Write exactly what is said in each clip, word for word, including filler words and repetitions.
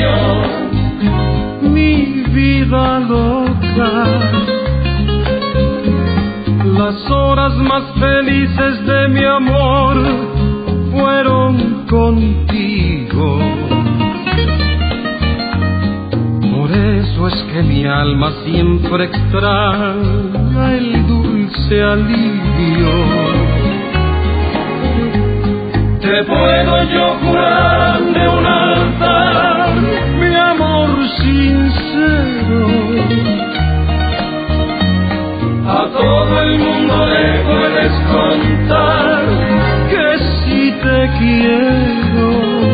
ilusión. Mi vida loca, las horas más felices de mi amor fueron contigo. Por eso es que mi alma siempre extraña el dulce alivio. Te puedo yo jurar de un altar mi amor sincero. A todo el mundo le puedes contar que si te quiero.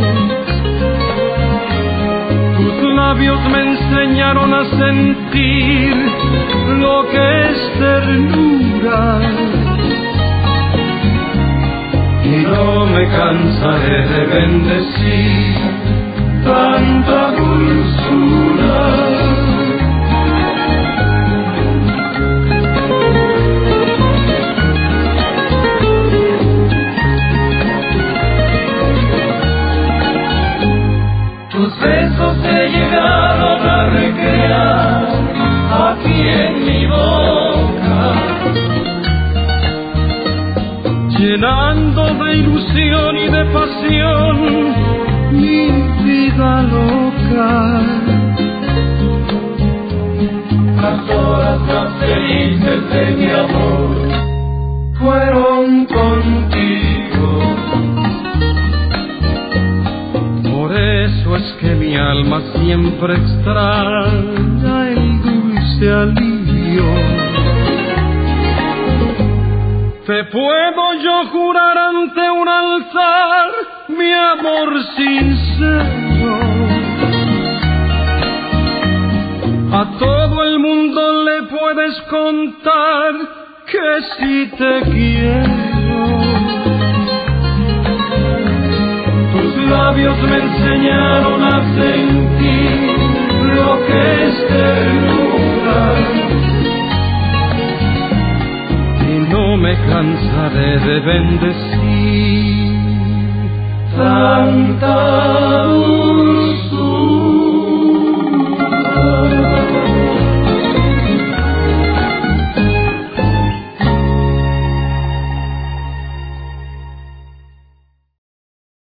Tus labios me enseñaron a sentir lo que es ternura. Y no me cansaré de bendecir tanta dulzura. Tus besos he llegado a recrear aquí en mi boca, llenando de ilusión y de pasión mi vida loca. Las horas más felices de mi amor fueron contigo. Por eso es que mi alma siempre extraña el dulce alivio. Te puedo yo jurar ante un altar mi amor sincero. A todo el mundo le puedes contar que si te quiero. Tus labios me enseñaron a sentir lo que es ternura. No me cansaré de bendecir tanta dulzura.